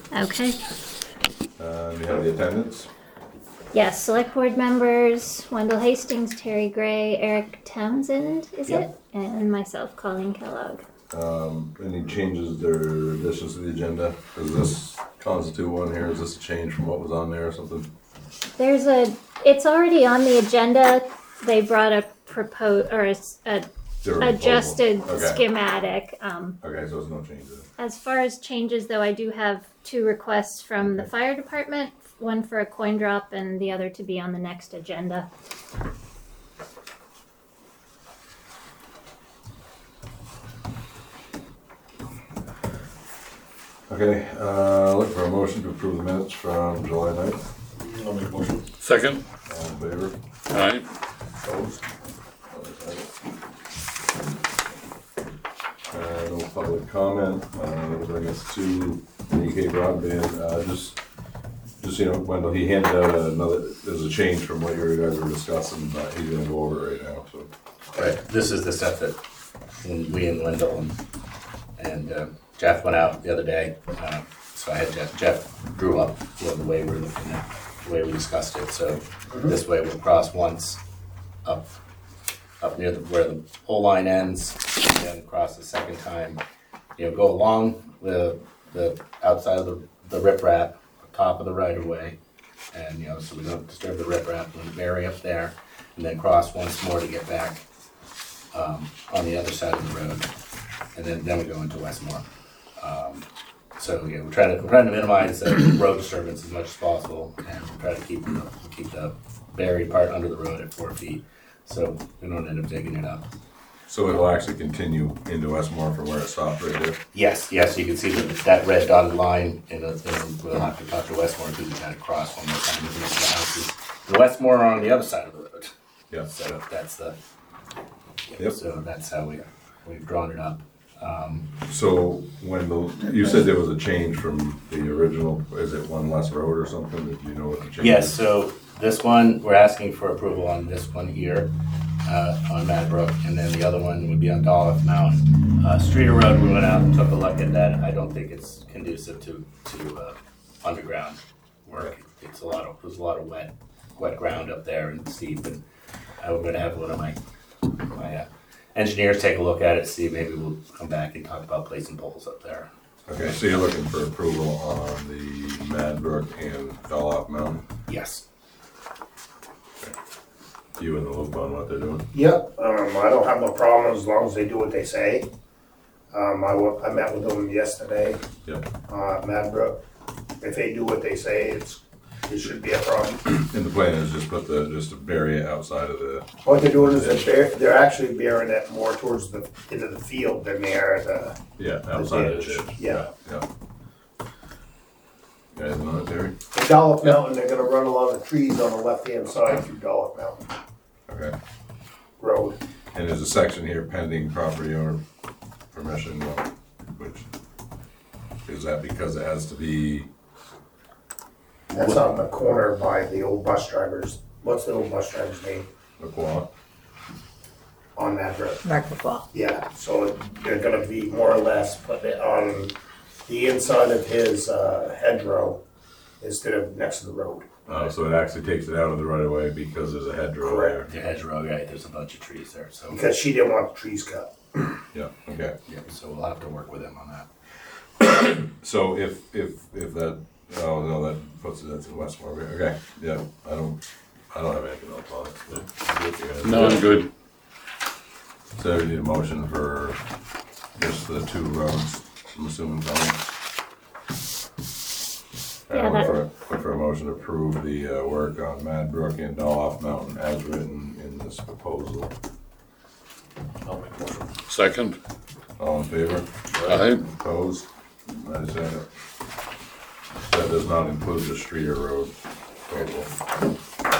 Okay. We have the attendance. Yes, select board members, Wendell Hastings, Terry Gray, Eric Townsend, is it? And myself, Colleen Kellogg. Any changes or additions to the agenda? Does this constitute one here? Is this a change from what was on there or something? It's already on the agenda. They brought a adjusted schematic. Okay, so there's no changes. As far as changes, though, I do have 2 requests from the fire department. One for a coin drop and the other to be on the next agenda. Okay, look for a motion to approve the minutes from July 9th. I'll make a motion. Second. All in favor? Aye. Opposed? No public comment. That'll bring us to EK Broadband. Just Wendell, he handed out there's a change from what you guys were discussing, but he's gonna go over it right now, so. Right, this is the stuff that we and Wendell and Jeff went out the other day. So I had Jeff drew up the way we're looking at, the way we discussed it. So this way we'll cross once up near where the pole line ends, and then cross the second time. Go along the outside of the riprap, top of the right of way, and so we don't disturb the riprap. We'll bury up there, and then cross once more to get back on the other side of the road, and then we go into Westmore. So we're trying to minimize road disturbance as much as possible, and we'll try to keep the buried part under the road at 4 feet, so we don't end up digging it up. So it'll actually continue into Westmore from where it stopped right there? Yes, you can see that red dotted line, and we'll have to talk to Westmore because we got to cross one more time to reach the houses. The Westmore are on the other side of the road. Yeah. So that's Yep. So that's how we've drawn it up. So you said there was a change from the original, is it one less road or something? Do you know what the change is? Yes, so this one, we're asking for approval on this one here, on Mad Brook, and then the other one would be on Dolph Mountain. Streeter Road, we went out and took a look at that. I don't think it's conducive to underground work. There's a lot of wet ground up there and steep, and I'm gonna have one of my engineers take a look at it, see maybe we'll come back and talk about placing poles up there. Okay, so you're looking for approval on the Mad Brook and Dolph Mountain? Yes. You in the loop on what they're doing? Yep, I don't have no problem as long as they do what they say. I met with them yesterday, Yep. Mad Brook. If they do what they say, it should be a problem. And the plan is just to bury it outside of the, What they're doing is they're actually burying it more towards into the field than they are outside of the ditch. ditch. Yeah. You guys know it, Terry? In Dolph Mountain, they're gonna run along the trees on the left-hand side through Dolph Mountain Okay. Road. And there's a section here pending property owner permission, which, is that because it has to be? That's on the corner by the old bus drivers. What's the old bus driver's name? McQuaw? On that road. Mark McCall. Yeah, so they're gonna be more or less putting it on the inside of his hedgerow instead of next to the road. So it actually takes it out of the right of way because there's a hedgerow there. Correct. The hedgerow, right, there's a bunch of trees there, so. Because she didn't want the trees cut. Yeah, okay. Yep, so we'll have to work with them on that. So if that, oh no, that puts it into Westmore, okay, yeah, I don't have anything else on it. No, I'm good. So we need a motion for just the 2 roads, I'm assuming, Tony? Yeah, Look for a motion to approve the work on Mad Brook and Dolph Mountain as written in this proposal. I'll make a motion. Second. All in favor? Aye. Opposed? That is it. That does not include the Streeter Road total.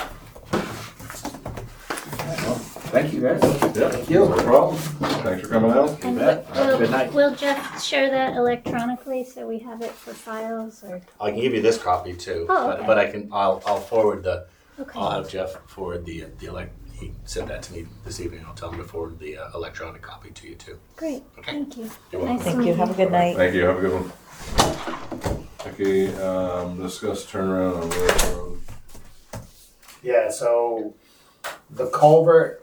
Thank you, guys. Thank you. No problem. Thanks for coming out. And bet. Good night. will Jeff share that electronically so we have it for files or? I can give you this copy too, Oh, okay. but I'll forward Okay. I'll have Jeff forward the he sent that to me this evening. I'll tell him to forward the electronic copy to you too. Great. Okay. Thank you. You're welcome. Nice Thank to you. meet Have a good night. Thank you. Have a good one. Okay, discuss turnaround on Willow Road. Yeah, so the culvert.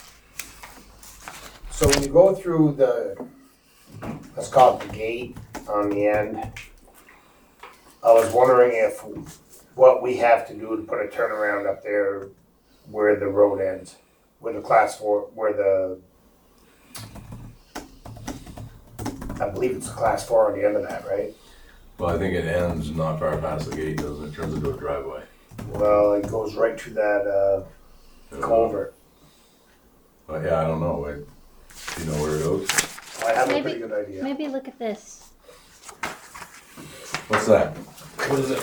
So when you go through let's call it the gate on the end, I was wondering what we have to do to put a turnaround up there where the road ends, where the class 4, I believe it's a class 4 on the end of that, right? Well, I think it ends not far past the gate, doesn't it? It turns into a driveway. Well, it goes right to that culvert. But yeah, I don't know. Do you know where it goes? I have a Maybe- pretty good idea. Maybe look at this. What's that? What is it?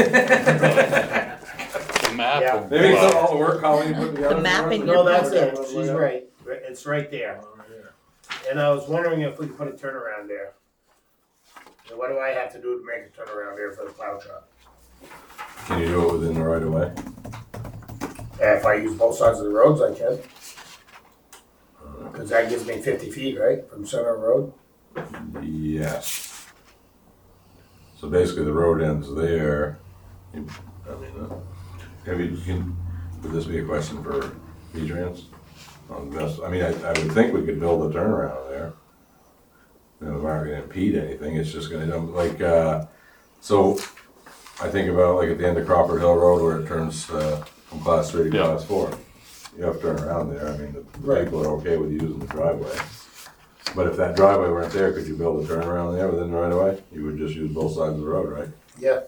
The map. Yeah. of- Maybe it's not all the work Colleen put together. The map in No, your that's it. packet. She's right. It's right there. And I was wondering if we could put a turnaround there. And what do I have to do to make a turnaround there for the plow truck? Can you do it within the right of way? If I use both sides of the roads, I can. Because that gives me 50 feet, right, from center road? Yes. So basically, the road ends there. Would this be a question for V-Trans? On best, I mean, I would think we could build a turnaround there. You know, we're not gonna impede anything, it's just gonna, so I think about like at the end of Crawford Hill Road where it turns from class 3 to Yeah. class 4. You have to turn around there, I mean, the Right. people are okay with using the driveway. But if that driveway weren't there, could you build a turnaround there within the right of way? You would just use both sides of the road, right? Yeah.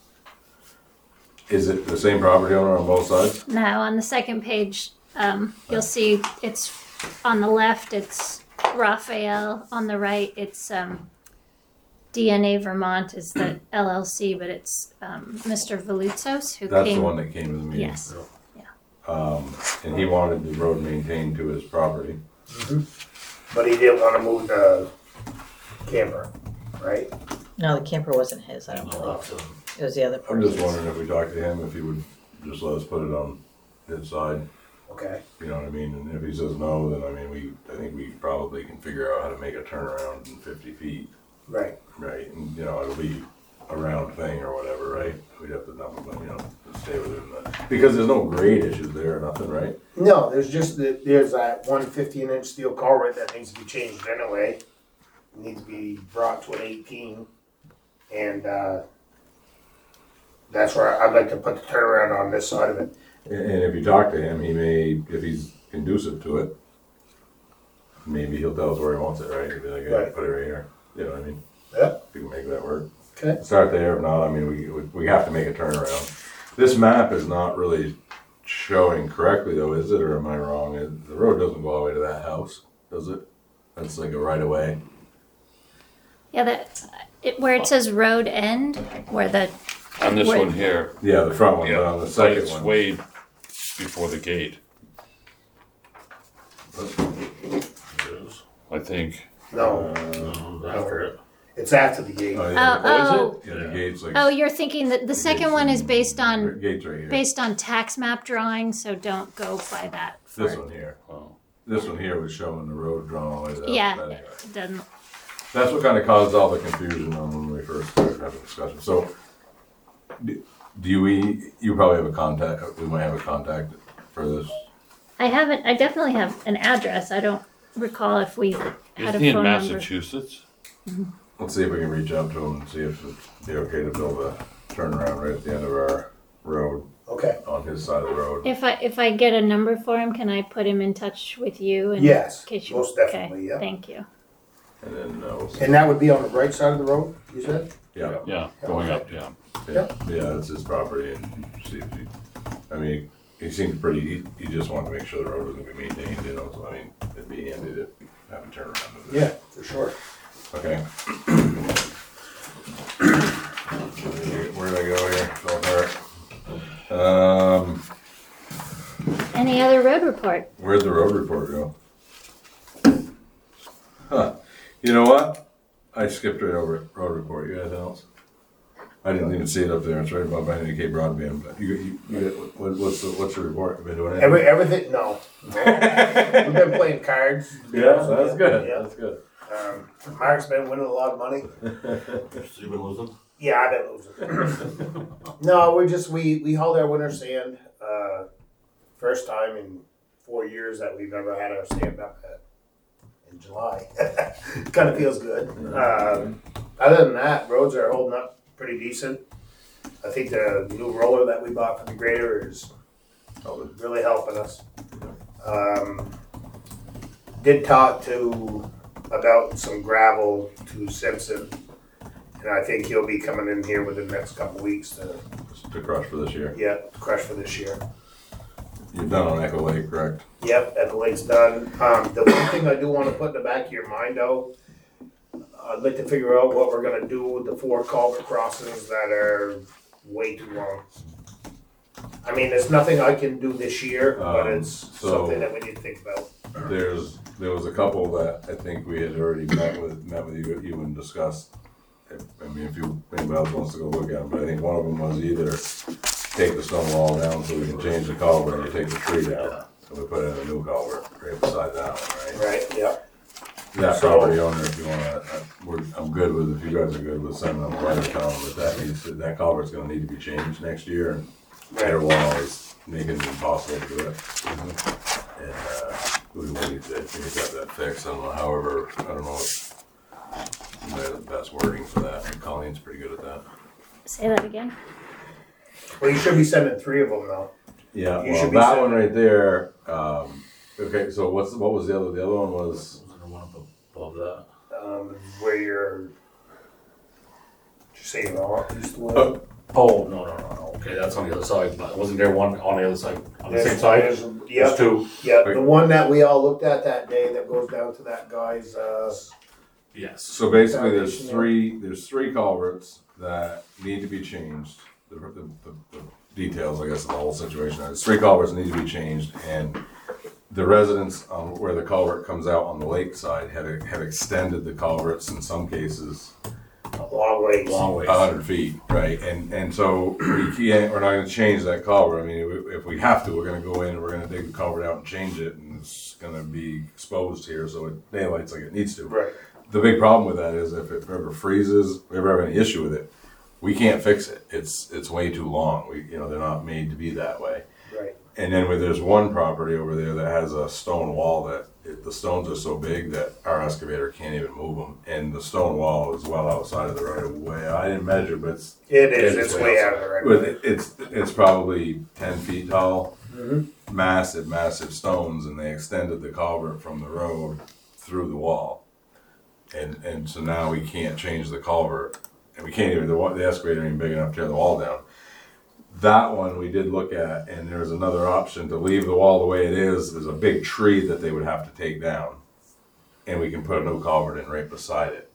Is it the same property owner on both sides? Now, on the second page, you'll see it's on the left, it's Raphael. On the right, it's DNA Vermont is the LLC, but it's Mr. Veluzos who That's came. the one that came to the meeting. Yes. And he wanted the road maintained to his property. But he didn't want to move the camper, right? No, the camper wasn't his, I don't believe. It was the other I'm just person's. wondering if we talked to him, if he would just let us put it on his side, Okay. you know what I mean? And if he says no, then I think we probably can figure out how to make a turnaround in 50 feet, Right. right? And, you know, it'll be a round thing or whatever, right? We'd have to dump it, but, stay within that. Because there's no grade issues there or nothing, right? No, there's that one 15-inch steel culvert that needs to be changed anyway. It needs to be brought to an 18. And that's where I'd like to put the turnaround on this side of it. And if you talk to him, he may, if he's conducive to it, maybe he'll tell us where he wants it, right? He'll be like, hey, Right. put it right here. You know what I mean? Yeah. We can make that work. Okay. Start there, if not, we have to make a turnaround. This map is not really showing correctly though, is it, or am I wrong? The road doesn't go all the way to that house, does it? That's like a right of way. Yeah, where it says road end, where the On this Wait. one here. Yeah, the front one, but on the But second it's one. way before the gate, I think. No, After it. it's after the gate. Oh, yeah. oh Yeah, the gate's like. oh, you're thinking that the second one is based The on gate's right here. based on tax map drawings, so don't go by that. This for- one here. Oh. This one here was showing the road drawn all the way to that. Yeah, that it doesn't. That's what kind of caused all the confusion on when we first started having discussion. So, you probably have a contact, we might have a contact for this. I haven't. I definitely have an address. I don't recall if we had Isn't a he in phone number. Massachusetts? Let's see if we can reach out to him and see if it'd be okay to build a turnaround right at the end of our road, Okay. on his side of the road. If I get a number for him, can I put him in touch with you? And Yes, in case you, most definitely, yeah. Thank you. And then, we'll see. And that would be on the right side of the road, you said? Yeah, Yeah, going up, yeah. yeah, it's his property and see if he seemed pretty, he just wanted to make sure the road was gonna be maintained, so it'd be handy to have a turnaround of it. Yeah, for sure. Okay. Where'd I go here? Fell apart. Any other road report? Where'd the road report go? Huh. You know what? I skipped right over it. Road report. You guys else? I didn't even see it up there. It's right above behind the Cape Broadband. But what's the report? You've been doing it? Everything, no. We've been playing cards. Yeah, that's good. Yeah. That's good. Mark's been winning a lot of money. You've been losing? Yeah, I didn't lose it. No, we hauled our winter sand. First time in 4 years that we've ever had our sand up in July. Kind of feels good. Other than that, roads are holding up pretty decent. I think the new roller that we bought for the grader is really helping us. Did talk about some gravel to Simpson, and I think he'll be coming in here within the next couple weeks To crush for this year. crush for this year. You've done on Echo Lake, correct? Yep, and the lake's done. The one thing I do want to put in the back of your mind though, I'd like to figure out what we're gonna do with the 4 culvert crossings that are way too long. I mean, there's nothing I can do this year, but it's something that we need to think about. There was a couple that I think we had already met with you and discussed. I mean, if anybody else wants to go look at them, but I think one of them was either take the stone wall down so we can change the culvert, or take the tree down. So we put in a new culvert right beside that one, right? Right, yep. That property owner, if you wanna, I'm good with, if you guys are good with sending them a letter telling them that culvert's gonna need to be changed next year, and their wall is making it impossible to do it. And, we will need to get that fixed. I don't know, however, I don't know what the best wording for that. Colleen's pretty good at that. Say that again. Well, you should be sending 3 of them though. Yeah, You well, should be that sending- one right there, okay, so what was the other? The other one was, Was there one up above that? Where you're. Just say you're all east one. Oh, no. Okay, that's on the other side, but wasn't there one on the other side, on the same side? There's Yep, 2. yep. The one that we all looked at that day that goes down to that guy's. Yes. so basically Foundation there's three culverts that need to be changed. The details, I guess, of the whole situation. There's 3 culverts that need to be changed, and the residents on where the culvert comes out on the lake side have extended the culverts in some cases Long ways. Long ways. 100 feet, right? And so we're not going to change that culvert. I mean, if we have to, we're going to go in and we're going to dig the culvert out and change it, and it's going to be exposed here so it daylights like it needs to. Right. The big problem with that is if it ever freezes, if we ever have any issue with it, we can't fix it. It's way too long. They're not made to be that way. Right. And then there's one property over there that has a stone wall that the stones are so big that our excavator can't even move them. And the stone wall is well outside of the right of way. I didn't measure, but It is. It's way out of the right. but it's probably 10 feet tall. Mm-hmm. Massive stones, and they extended the culvert from the road through the wall. And so now we can't change the culvert, and we can't even, the excavator ain't big enough to tear the wall down. That one we did look at, and there's another option to leave the wall the way it is. There's a big tree that they would have to take down, and we can put a new culvert in right beside it,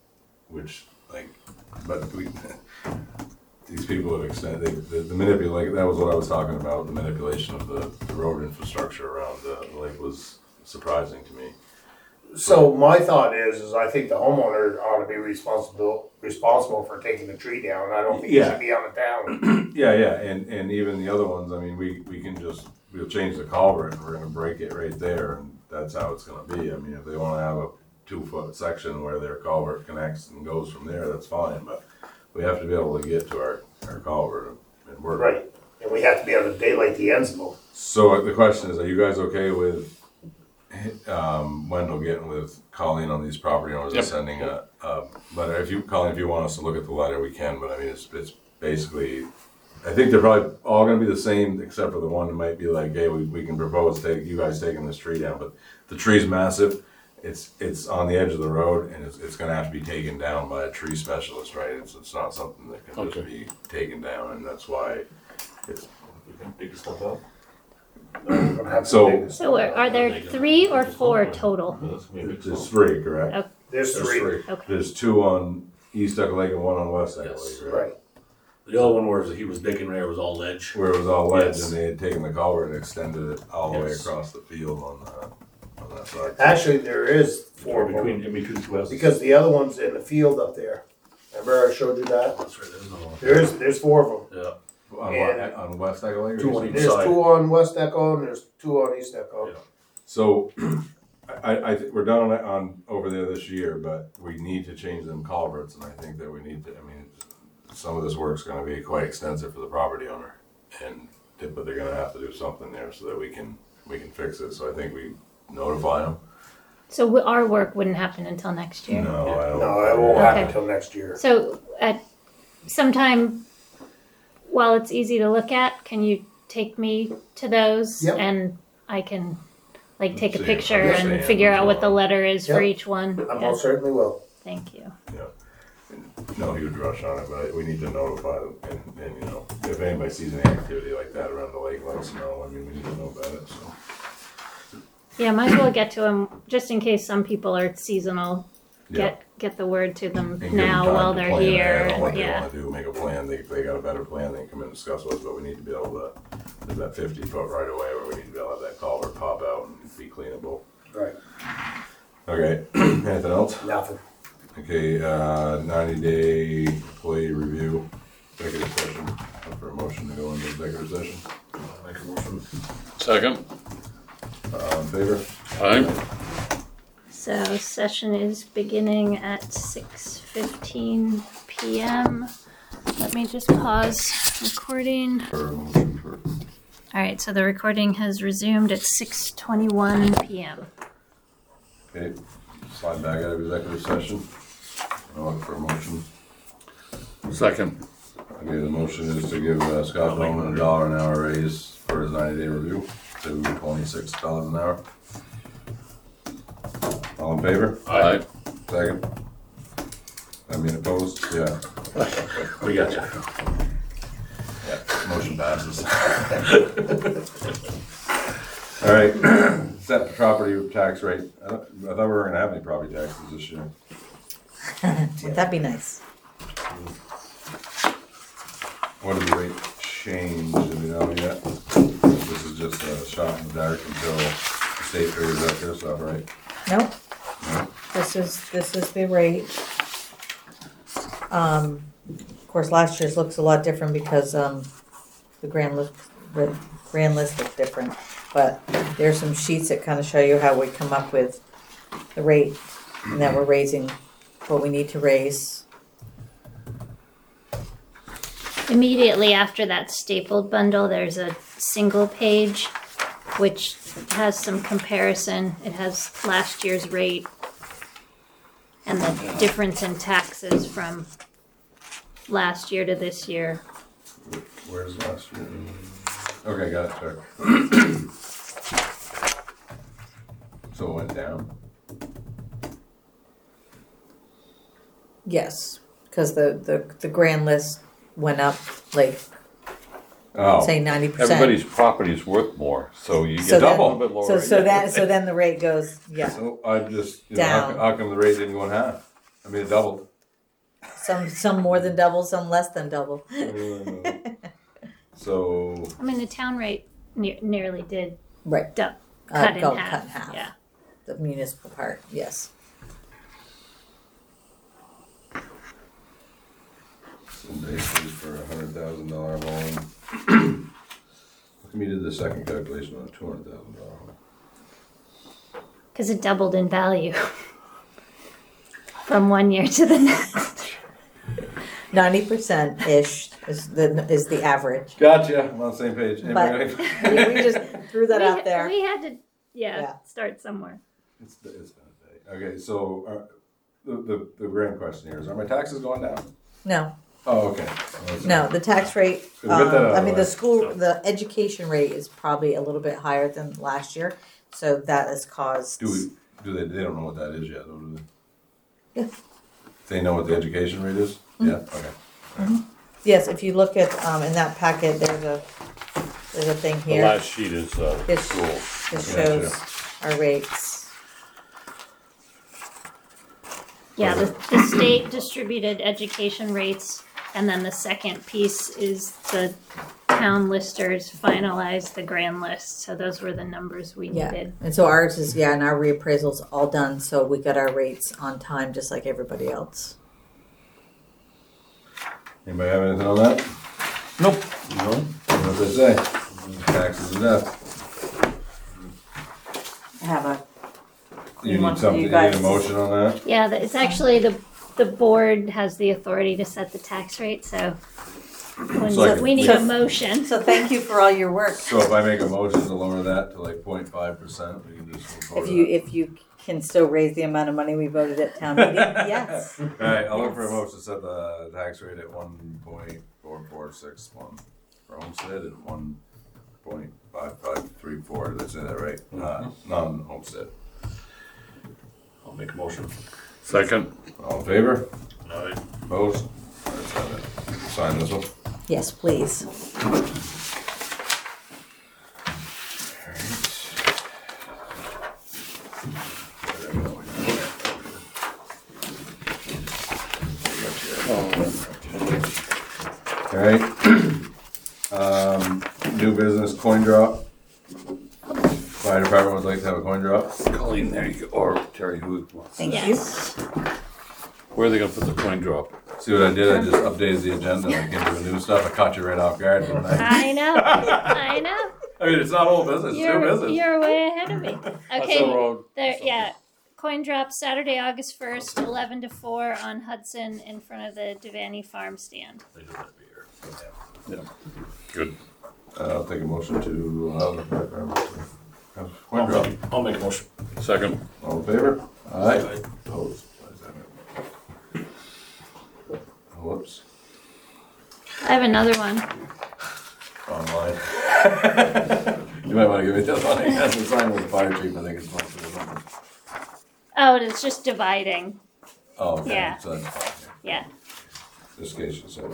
these people have extended, the manipulate, that was what I was talking about, the manipulation of the road infrastructure around the lake was surprising to me. So my thought is I think the homeowner ought to be responsible for taking the tree down. I don't think it should be on the town. Yeah, and even the other ones, I mean, we'll change the culvert and we're gonna break it right there, and that's how it's gonna be. I mean, if they wanna have a 2-foot section where their culvert connects and goes from there, that's fine, but we have to be able to get to our culvert and work. Right. And we have to be able to daylight the ends of them. So the question is, are you guys okay with Wendell getting with Colleen on these property owners and sending a letter? Colleen, if you want us to look at the letter, we can, but I mean, it's basically, I think they're probably all gonna be the same, except for the one that might be like, hey, we can propose you guys taking this tree down, but the tree's massive. It's on the edge of the road, and it's gonna have to be taken down by a tree specialist, right? It's not something that can just be taken down, and that's why it's. We can dig stuff up. We're gonna have to So- dig this. So are there 3 or 4 total? There's 3, correct? Okay. There's 3. Okay. There's 2 on East Echo Lake and 1 on West Echo Yes. Lake, right? Right. The other one where he was digging there was all ledge. Where it was all ledge, Yes. and they had taken the culvert and extended it all the way Yes. across the field on that side. Actually, there is 4 of them. In between 2 houses. Because the other one's in the field up there. Remember I showed you that? That's right, there's another one. There's 4 of them. Yeah. On West Echo Lake? or 2 on East? each There's side. 2 on West Echo and there's 2 on East Echo. Yeah. So, I think we're done on over there this year, but we need to change them culverts, and I think that we need to, I mean, some of this work's gonna be quite extensive for the property owner. But they're gonna have to do something there so that we can fix it, so I think we notify them. So our work wouldn't happen until next year? No, I don't. No, it won't happen Okay. until next year. So at sometime, while it's easy to look at, can you take me to those? Yep. And I can like take a See, picture understand and figure out what the what's letter is for Yep. each one? I Yeah. most certainly will. Thank you. No huge rush on it, but we need to notify them, and you know, if anybody sees any activity like that around the lake, let us know. I mean, we need to know about it, so. Yeah, might as well get to them just in case some people are seasonal. Yeah. Get the word to them And give them now time while to they're plan here. ahead on what they Yeah. wanna do, make a plan, they got a better plan, they can come in and discuss with us, but we need to be able to, there's that 50-foot right away where we need to be able to have that culvert pop out and be cleanable. Right. Okay, anything else? Nothing. Okay, 90-day employee review, executive session, look for a motion to go into executive session. Make a motion. Second. All in favor? Aye. So session is beginning at 6:15 p.m. Let me just pause recording. For a motion for, All right, so the recording has resumed at 6:21 p.m. okay, slide back out of executive session. I'll look for a motion. Second. Okay, the motion is to give Scott Bowman $1 an hour raise for his 90-day review to $26 an hour. All in favor? Aye. Second? I mean, opposed? Yeah. We got you. Yeah, motion passes. All right, set the property tax rate. I thought we were gonna have any property taxes this year. That'd be nice. What did the rate change? Do we know yet? This is just a shot in the dark until the state figures out their stuff, right? Nope. No? This is the rate. Of course, last year's looks a lot different because the grand list looks different. But there's some sheets that kind of show you how we come up with the rate and that we're raising what we need to raise. Immediately after that stapled bundle, there's a single page which has some comparison. It has last year's rate and the difference in taxes from last year to this year. Where's last year? Okay, got it, check. So it went down? Yes, because the grand list went up like Oh, say 90%. Everybody's property is worth more, so you So get then- a little bit lower. So then the rate goes so I just, you know, Down. how come the rate didn't go in half? I mean, it doubled. some more than double, some less than double. So, I mean, the town rate nearly did Right. cut in Cut half. in half. Yeah. The municipal part, yes. some bases for $100,000 loan. How come you did the second calculation on a $200,000 loan? Because it doubled in value from one year to the next. 90% ish is the average. Gotcha, I'm on the same page. But Anybody- we just threw that out there. We had to, Yeah. start somewhere. It's been a day. Okay, so the grand question here is, are my taxes going down? No, Oh, okay. no, the tax rate. Good, get that out of I the mean, way. the education rate is probably a little bit higher than last year, so that has caused. They don't know what that is yet, though, do they? Yeah. They know what the education rate is? Mm-hmm. Yeah, okay. Yes, if you look at in that packet, there's a thing The here. last sheet is This- school. This Gotcha. shows our rates. Yeah, the state distributed education rates, and then the second piece is the town listers finalized the grand list. So those were the numbers we Yeah, needed. and so ours is and our reappraisal's all done, so we got our rates on time, just like everybody else. Anybody have anything on that? Nope. No? What they say? Taxes and death. I have a. You want need something, you you guys need a to- motion on that? Yeah, it's actually the board has the authority to set the tax rate, so So we need a motion. So thank you for all your work. So if I make a motion to lower that to like 0.5%, we can just. vote If it you, up. if you can still raise the amount of money we voted at town meeting, yes. All right, I'll look for a Yes. motion to set the tax rate at 1.4461 for homestead and 1.5534. Did I say that right? Non-homestead. I'll make a motion. Second. All in favor? Aye. Opposed? Let's have it. Sign this one. Yes, please. All right. New business coin drop. Fire department would like to have a coin drop. Colleen, there you go. Or Terry, who wants? Thank you. Yes. Where are they gonna put the coin drop? See what I did? I just updated the agenda like into the new stuff. I caught you right off guard, didn't I? I know. I know. I mean, it's not old business, it's new business. You're way ahead of me. Okay. road. There, yeah. Coin drop Saturday, August 1st, 11 to 4 on Hudson in front of the Devaney Farm stand. They do that every year. Good. I'll take a motion to allow the fire department to have coin drop. I'll make a motion. Second. All in favor? Aye. Aye. Opposed? Whoops. I have another one. Online. You might want to give me that one. He hasn't signed with the fire chief. I think it's supposed to be something. Oh, it's just dividing. Oh, okay. Yeah. So that's fine. Yeah. This case you said.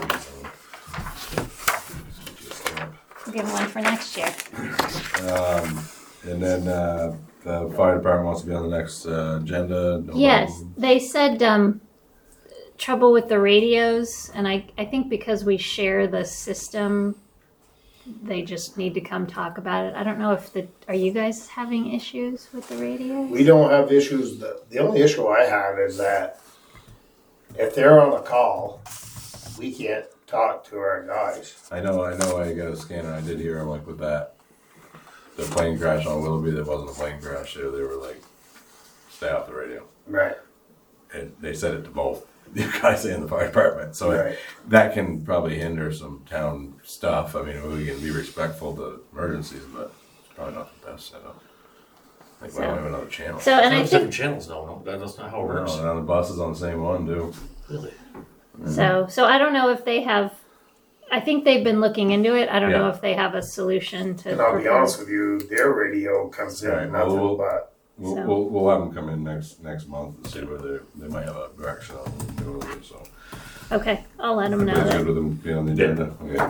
I'll give one for next year. And then the fire department wants to be on the next agenda. No Yes, problem. they said trouble with the radios, and I think because we share the system, they just need to come talk about it. I don't know if are you guys having issues with the radios? We don't have issues. The only issue I have is that if they're on a call, we can't talk to our guys. I know. I got a scanner. I did hear him like with that. The plane crash on Willoughby. There wasn't a plane crash there. They were like, stay off the radio. Right. And they said it to both the guys in the fire department. So Right. that can probably hinder some town stuff. I mean, we can be respectful to emergencies, but it's probably not the best setup. I think we don't have another channel. So, and I There's think different channels now, no? That's not how it No, works. and on the buses on the same one too. Really? so. I don't know if they have. I think they've been looking into it. I don't know Yeah. if they have a solution to. And I'll be propose. honest with you, their radio comes in Right, nothing well, but We'll have them come in next month and see whether they might have a direction on what to do with it. So Okay, I'll let them know everybody's that. good with them being on the agenda. Okay.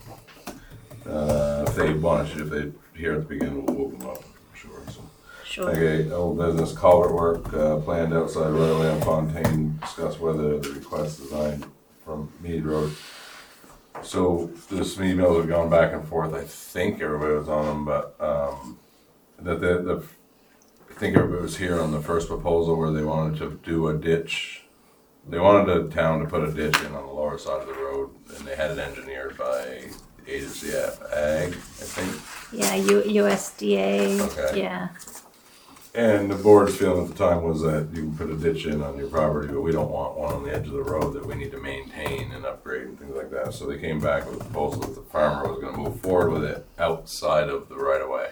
If they want to, if they hear at the beginning, we'll move them up. Sure. So. Sure. Okay, old business culvert work planned outside right away on Fontaine. Discuss whether the request design from Mead Road. So this emails have gone back and forth. I think everybody was on them, but that I think everybody was here on the first proposal where they wanted to do a ditch. They wanted the town to put a ditch in on the lower side of the road, and they had it engineered by ACF Ag, I think. Yeah, USDA. Okay. Yeah. And the board's feeling at the time was that you can put a ditch in on your property, but we don't want one on the edge of the road that we need to maintain and upgrade and things like that. So they came back with a proposal that the farmer was gonna move forward with it outside of the right of way.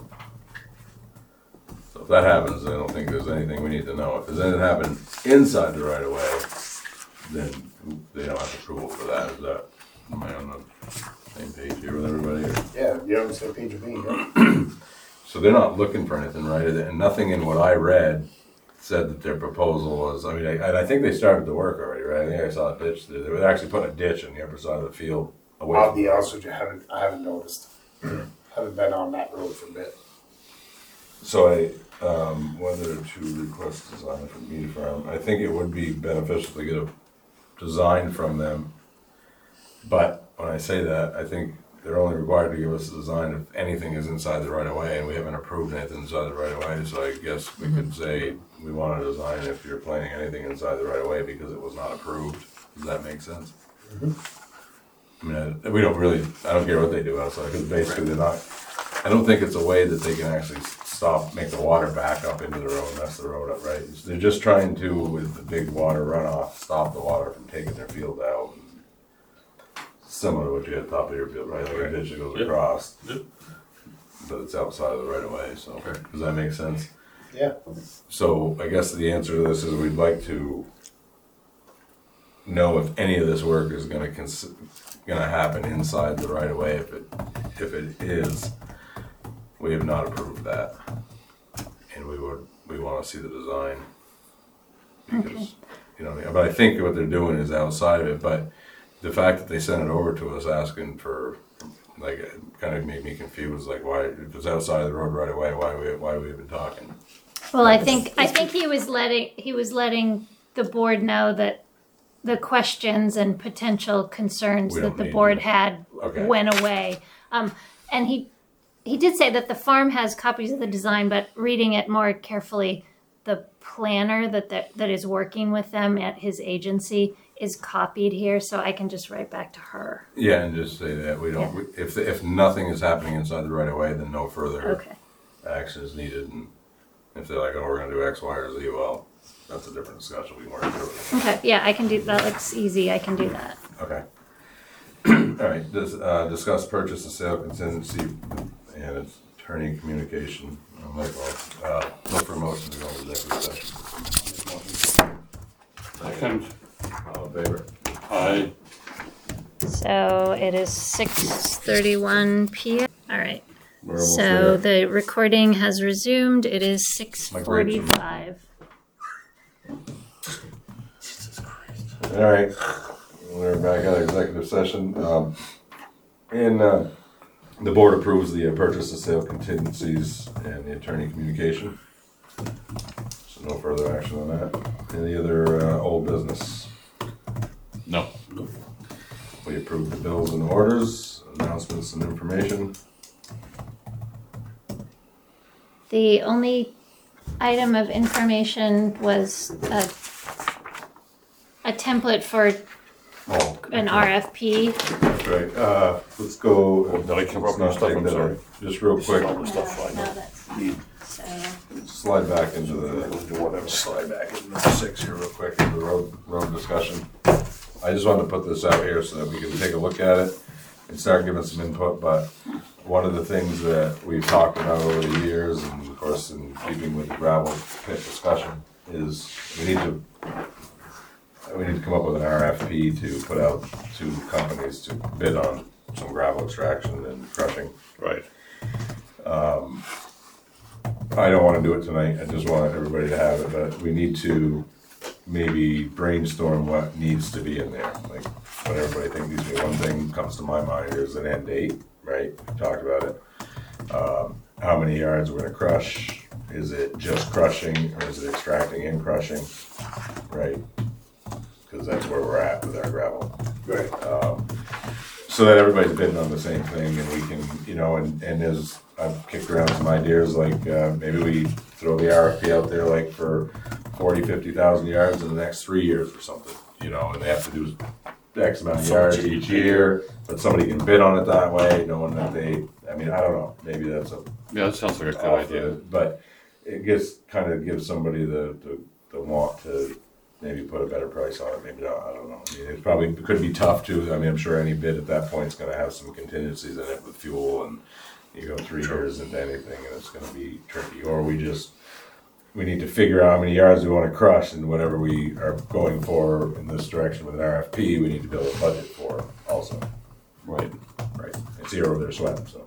So if that happens, I don't think there's anything we need to know. If there's anything happen inside the right of way, then they don't have approval for that. Is that, am I on the same page here with everybody? Or? yeah, you're on the same page with me. Yeah. So they're not looking for anything, right? And nothing in what I read said that their proposal was, I mean, I think they started the work already, right? I think I saw a ditch. They were actually putting a ditch on the upper side of the field away I'll from be honest with you, I haven't noticed. Haven't been on that road for a bit. So whether to request design from Mead Farm, I think it would be beneficial to get a design from them. But when I say that, I think they're only required to give us a design if anything is inside the right of way, and we haven't approved anything inside the right of way. So I guess we could say we want a design if you're planning anything inside the right of way because it was not approved. Does that make sense? I mean, we don't really. I don't care what they do outside because basically they're not. I don't think it's a way that they can actually make the water back up into the road, mess the road up, right? They're just trying to, with the big water runoff, stop the water from taking their field out. Similar to what you had at the top of your field, right? Like a ditch that goes Yep. across, Yep. but it's outside of the right of way, so, Okay. does that make sense? Yeah. So I guess the answer to this is we'd like to know if any of this work is gonna happen inside the right of way. If it is, we have not approved that. And we wanna see the design. Because, you know, but I think what they're doing is outside of it, but the fact that they sent it over to us asking for, like, it kind of made me confused, like, why, if it's outside of the road right away, why are we even talking? Well, I think he was letting the board know that the questions and potential concerns We that don't the need board to. had Okay. went away. And he did say that the farm has copies of the design, but reading it more carefully, the planner that is working with them at his agency is copied here, so I can just write back to her. Yeah, and just say that we don't, if nothing is happening inside the right of way, then no further Okay. action is needed. And if they're like, oh, we're gonna do X, Y, or Z, well, that's a different discussion. We can work through it. Okay, yeah, I can do that. Looks easy. I can do that. Okay. All right, discuss purchase and sale contingency and its attorney communication. I'm like, well, look for a motion to go into executive session. Second. All in favor? Aye. So it is 6:31 p.m. All right. We're almost So there. the recording has resumed. It is 6:45. All right, we're back out of executive session. The board approves the purchase and sale contingencies and the attorney communication. So no further action on that. Any other old business? No. We approved the bills and orders, announcements and information. The only item of information was a template for Oh, an RFP. that's right. Let's go. Did I come up with let's stuff? not I'm take that. sorry. Just real quick, All the stuff I No, know. that's so. slide back into the, slide back into number 6 here real quick, into the road discussion. I just wanted to put this out here so that we can take a look at it and start giving some input, but one of the things that we've talked about over the years, and of course in keeping with the gravel pit discussion, is we need to come up with an RFP to put out to companies to bid on some gravel extraction and crushing. Right. I don't wanna do it tonight, I just want everybody to have it, but we need to maybe brainstorm what needs to be in there. Like, what everybody thinks needs to be. One thing comes to my mind is an end date, right? We talked about it. How many yards we're gonna crush, is it just crushing, or is it extracting and crushing, right? Cause that's where we're at with our gravel. Right. So that everybody's bidding on the same thing, and we can, you know, and as I've kicked around some ideas, like, maybe we throw the RFP out there, like, for 40,000-50,000 yards in the next 3 years or something, you know, and they have to do X amount of yards each year, but somebody can bid on it that way, knowing that I mean, I don't know, maybe that's a Yeah, that sounds like a good off idea. but it kind of gives somebody the want to maybe put a better price on it, maybe not, I don't know. I mean, it could be tough too. I mean, I'm sure any bid at that point is gonna have some contingencies in it with fuel, and you go 3 years into anything and it's gonna be tricky. Or we need to figure out how many yards we wanna crush, and whatever we are going for in this direction with an RFP, we need to build a budget for also. Right. Right, it's here over there sweating, so.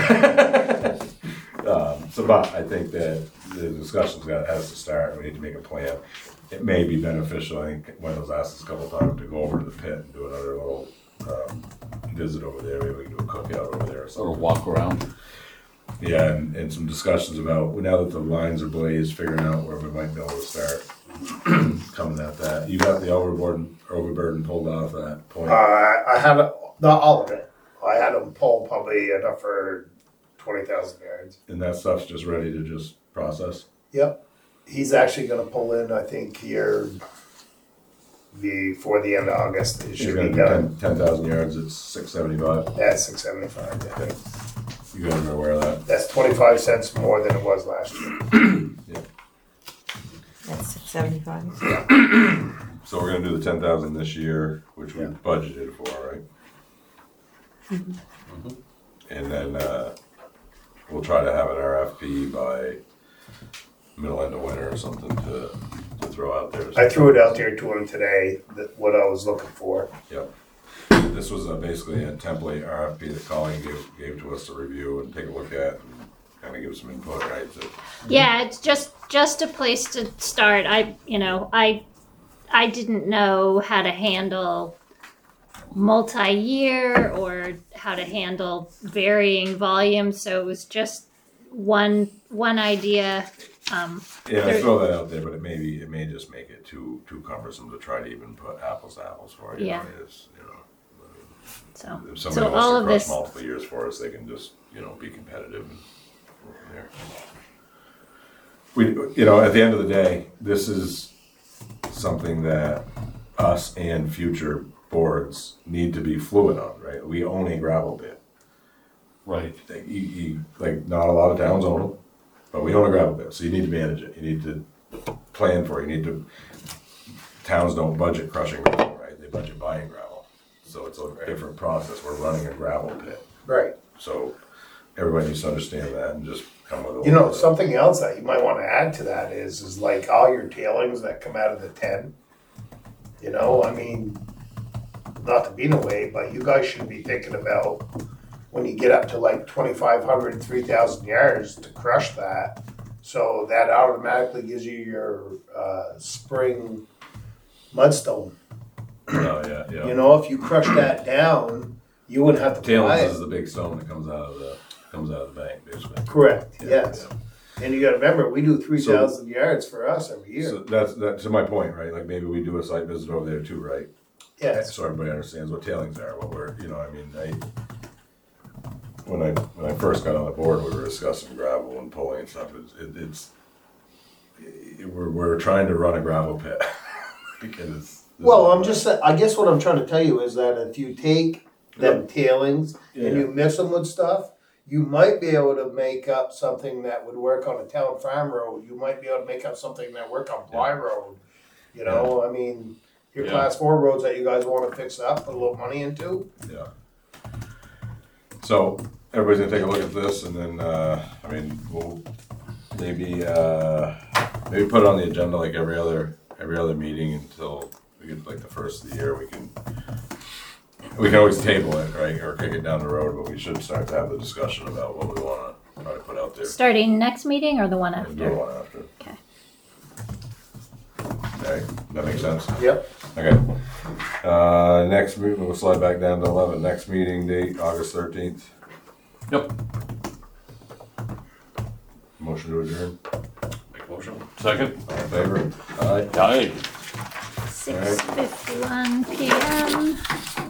But I think that the discussion's has to start, we need to make a plan. It may be beneficial, I think Wendell's asked us a couple of times to go over to the pit and do another little, visit over there, maybe we can do a cookout over there or Sort of something. walk around. Yeah, and some discussions about, now that the lines are blazed, figuring out where we might be able to start coming at that. You got the overburden pulled off that point. I had not all of it. I had them pull probably enough for 20,000 yards. And that stuff's just ready to just process? Yep. He's actually going to pull in, I think, here before the end of August. It You're should gonna be do done 10,000 yards, it's 675. at 675. I think. You guys are aware of that? That's 25 cents more than it was last year. That's 675. So we're gonna do the 10,000 this year, which we Yeah. budgeted for, right? And then, we'll try to have an RFP by middle end of winter or something to throw out there. I threw it out there to him today, that what I was looking for. Yep. This was basically a template RFP that Colleen gave to us to review and take a look at and kind of give some input, right? So, Yeah, it's just a place to start. I didn't know how to handle multi-year or how to handle varying volumes, so it was just one idea. yeah, I throw that out there, but it may just make it too cumbersome to try to even put apples to apples for it. Yeah. If So somebody all wants of to crush this, multiple years for us, they can just, be competitive and go from there. We, at the end of the day, this is something that us and future boards need to be fluid on, right? We own a gravel pit. Right. Like, not a lot of towns own them, but we own a gravel pit, so you need to manage it. You need to plan for it. Towns don't budget crushing gravel, right? They budget buying gravel. So it's a different process. We're running a gravel pit. Right. So everybody needs to understand that and just come with a Something else that you might want to add to that is like all your tailings that come out of the 10. I mean, not to be in a way, but you guys should be thinking about when you get up to like 2,500, 3,000 yards to crush that. So that automatically gives you your spring mudstone. Oh, yeah. If you crush that down, you wouldn't have to buy Tailings it. is the big stone that comes out of the bank, basically. Correct, Yeah, yes. And you gotta remember, we do 3,000 yards for us every year. So that's to my point, right? Like maybe we do a site visit over there too, right? Yes, So everybody understands what tailings are, what we're, when I first got on the board, we were discussing gravel and pulling and stuff. We're trying to run a gravel pit because. I guess what I'm trying to tell you is that if you take them tailings and you mix them with stuff, you might be able to make up something that would work on a town farm road. You might be able to make up something that work on Bly Road. I mean, your Yeah. class 4 roads that you guys want to fix up, put a little money into. Yeah. So everybody's gonna take a look at this, and then we'll maybe put it on the agenda like every other meeting until we get like the first of the year. We can always table it, right, or kick it down the road, but we should start to have the discussion about what we want to try to put out there starting next meeting or the one and do after? one after. Okay. Okay, that makes sense. Yep. Okay. Next meeting, we'll slide back down to 11. Next meeting date, August 13th. Yep. Motion to adjourn. Make a motion. Second. All in favor? Aye. Aye. 6:51 p.m.